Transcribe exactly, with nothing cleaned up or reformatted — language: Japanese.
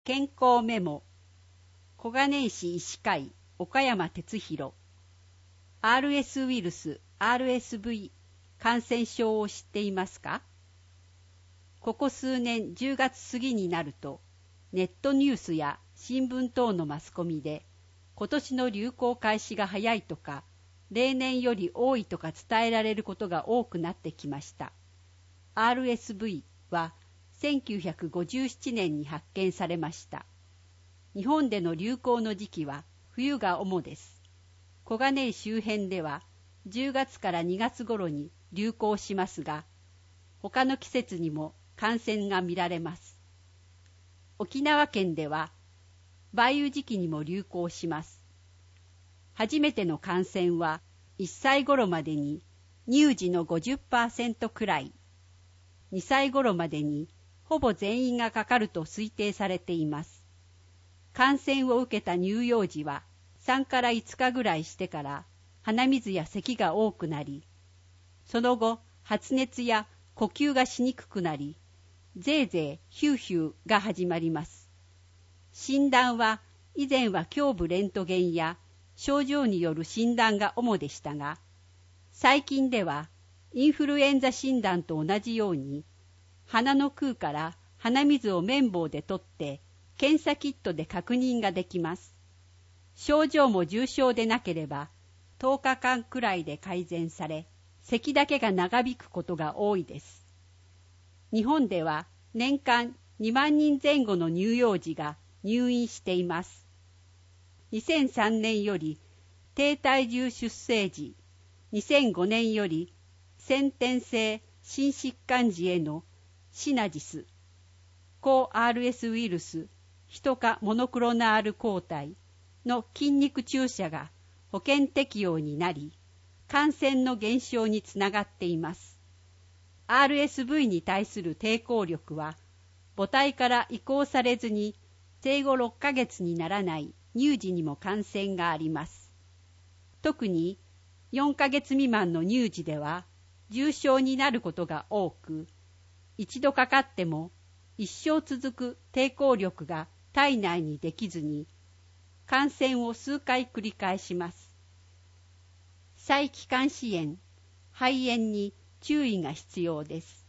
健康メモ。小金井市医師会岡山哲弘。 アールエス ウイルス アールエスブイ 感染症を知っていますか？ここ数年じゅうがつ過ぎになると、ネットニュースや新聞等のマスコミで今年の流行開始が早いとか、例年より多いとか伝えられることが多くなってきました。 アールエスブイ はせんきゅうひゃくごじゅうななねんに発見されました。日本での流行の時期は冬が主です。小金井周辺ではじゅうがつからにがつ頃に流行しますが、他の季節にも感染が見られます。沖縄県では梅雨時期にも流行します。初めての感染はいっさい頃までに乳児の ごじゅっパーセント くらい、にさい頃までにほぼ全員がかかると推定されています。感染を受けた乳幼児はさんからいつかぐらいしてから鼻水や咳が多くなり、その後発熱や呼吸がしにくくなり、ぜいぜいヒューヒューが始まります。診断は以前は胸部レントゲンや症状による診断が主でしたが、最近ではインフルエンザ診断と同じように鼻の空から鼻水を綿棒で取って検査キットで確認ができます。症状も重症でなければとおかかんくらいで改善され、咳だけが長引くことが多いです。日本では年間にまんにんぜん後の乳幼児が入院しています。にせんさんねんより低体重出生児、にせんごねんより先天性心疾患児へのシナジス、抗 アールエス ウイルスヒト化モノクロナール抗体の筋肉注射が保険適用になり、感染の減少につながっています。アールエスブイ に対する抵抗力は母体から移行されずに生後ろっかげつにならない乳児にも感染があります。特によんかげつ未満の乳児では重症になることが多く、一度かかっても一生続く抵抗力が体内にできずに感染を数回繰り返します。細気管支炎、肺炎に注意が必要です。